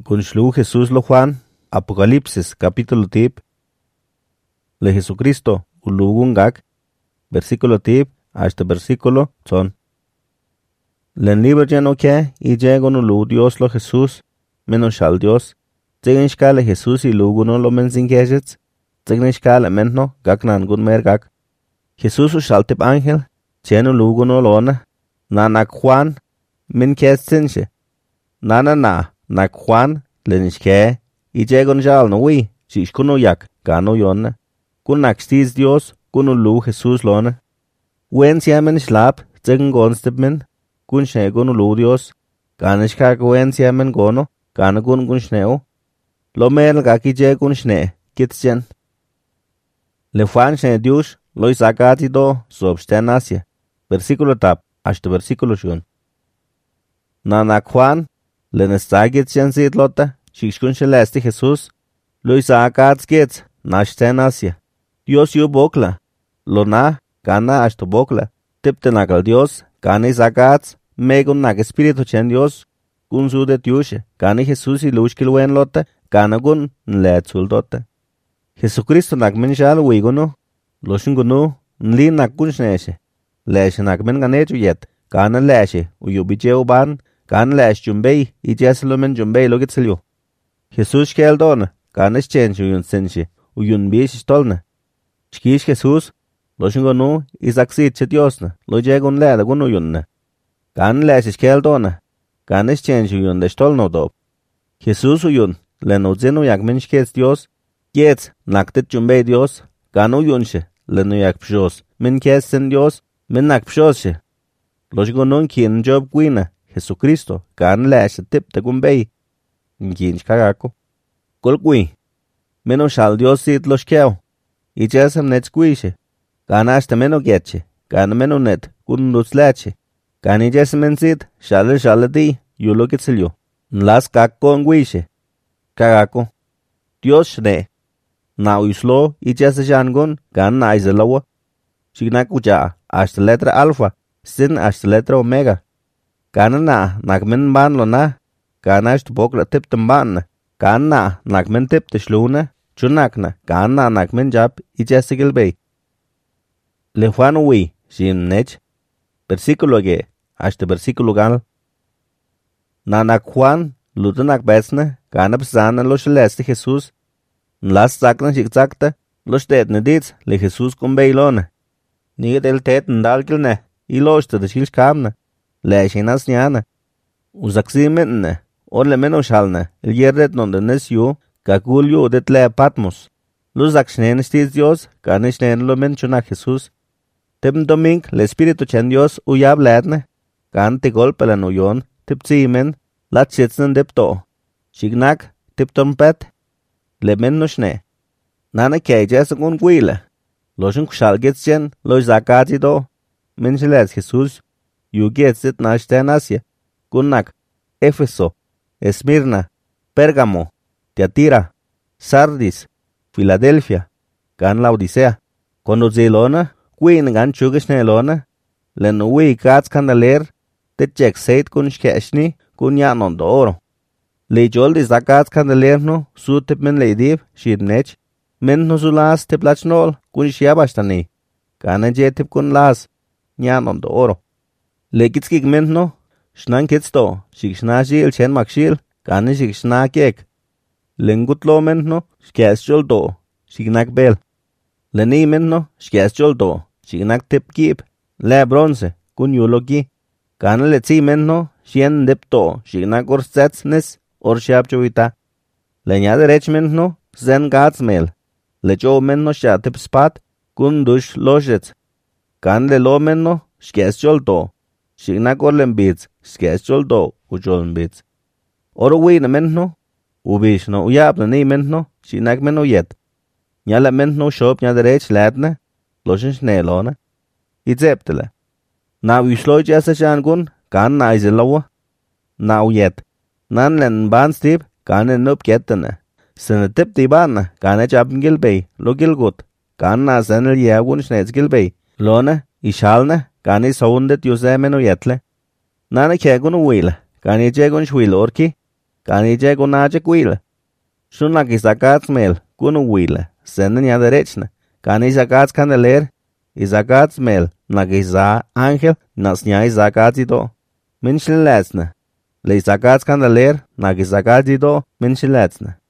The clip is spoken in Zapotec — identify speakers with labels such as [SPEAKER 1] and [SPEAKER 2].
[SPEAKER 1] Gunshlu Jesús lo Juan, Apocalipsis capítulo tip. Le Jesucristo, ulugun gak, versículo tip, hasta versículo son. Len liber ya no que, y llegon ulu Dios lo Jesús, menos shal Dios, tegen shkale Jesús y luguno lo menzingesets, tegen shkale menno, gak nan gun mer gak. Jesús shal tip ángel, cheno luguno lona, nanak Juan, min kestinche, na, nak Juan, lenishke, y llegon shal no wi, shishkuno yak, gano yonna, kun nak stiz Dios, kun ulu Jesús lona. Wen siamen shlap, tegen gonstip min, kun shnegon ulu Dios, ganish kak wen siamen gono, gana gun shneo. Lo mer gaki je kun shne, kitchen. Le Juan shne Dios, lo isakati do, sobsten Asia. Versículo tap, hasta versículo shun. Nanak Juan, le nestagit shen sit lota, shikshkun shelesti Jesús, lo isakats gets, nashten Asia. Dios yu bokla, lo na, gana hasta bokla, tipte nakal Dios, gana isakats, megun nak espíritu chen Dios, kun su de tiushe, gana Jesús y lushkil wen lota, gana gun nletsul dota. Jesucristo nak min shal wiguno, lo shungunu, nli nak kun shneshe, leshe nak min ganechu yet, gana leshe, uyubiche uban, gana lesh jumbei, y jeslo min jumbei lo gitsilyo. Jesús kel dona, gana shchenche uyun senche, uyun bish stolna. Shkish Jesús, lo shungunu, isaksit che Diosna, lo jegun leda gun uyunna. Gana leshe kel dona, gana shchenche uyun de stolno dob. Jesús uyun, leno zenu yak min shkets Dios, yet naktet jumbei Dios, gana uyunshe, leno yak pshos, min kesten Dios, min nak pshoshe. Lo shgunun kin job gwina, Jesucristo, gana leshe tip te gumbei, nkin shkagako. Kul gwi, meno shal Dios sit lo shkeo, y jesam net squishe, gana hasta meno getche, gana meno net, kun lutzleche, gana jesam en sit, shale di, yulo kitsilyo, nlas kakko ngwishe, kagako. Dios shne, na uislo, y jesa shangun, gana na izelawa, shignak uja, hasta letra alfa, sin hasta letra omega. Gana na, nakmen ban lo na, gana hasta bokla tip tamban, gana na, nakmen tip te shluna, chunakna, gana na nakmen jab, y jesa gilbei. Le Juan ui, shin nech, versículo ge, hasta versículo gal. Nanak Juan, lutenak besne, gana psana lo sheleste Jesús, nlas zakna shikzakta, lo shtetne ditz, le Jesús kumbei lona. Niget el tet ndalgilne, y loshte de shilsh kamna, le shinas nyana. Uzaksi mitne, or le meno shalne, el yerret nonde nesyu, kakulyu det le Patmos. Lo zakshnen stiz Dios, gana shnen lo men chunak Jesús. Tem doming, le Espíritu chen Dios uyab ledne, gan te golpe la nuyon, tip zimen, lat sitzen dipto. Shignak, tip tompet, le men no shne. Nana kei jesek un gwile. Lo shun kushal gitschen, lo zakati do. Men shilet Jesús, yu gitsit nashten Asia. Gunnak, Efeso, Esmirna, Pérgamo, Tiatira, Sardis, Filadelfia, gan Laodicea. Kondo zilona, gwin gan chugishne lona, len ui kats kandaler, titjek seit kun shkeshni, kun yanon do oro. Le jol di zakats kandaler no, su tip men leidib, shirnech, men no su las tip lachnol, kun shiabashtani, gana je tip kun las, yanon do oro. Le kitskik men no, shnan kitsto, shik shnashil chen makshil, gana shik shnakek. Lengutlo men no, shkeshjol do, shignak bel. Le ni men no, shkeshjol do, shignak tip kip, le bronze, kun yulogi. Gana le tzi men no, shien dipto, shignak or setsnes, or shabchovita. Le nya derech men no, zen gatsmel. Le jo men no sha tip spat, kun dush lojets. Gan le lo men no, shkeshjol do, shignak or lembitz, shkeshjol do, ujol mbitz. Oro wina men no, ubish no, uyab na ni men no, shignak men no yet. Nya le men no shop nya derech ladne, loshin shnelona. Itzeptele. Na uisloj jesa shangun, gan na izelawa. Na uyet. Nan len ban stib, gan en up getene. Sene tip di ban, gan e jabn gilbei, lo gilgut. Gan na senel yegun shnetz gilbei. Lone, ishalne, gan i soundet yusemen uyetle. Nane kegun uwile, gan i jegun shwil orki. Cani jego nache quila. Shuna kisakats mel, kunu wila, senden ya derechna. Cani sakats candeler, isakats mel, nakisa ángel, nasnya isakats ido. Minshiletsna. Le isakats candeler, nakisakats ido, minshiletsna.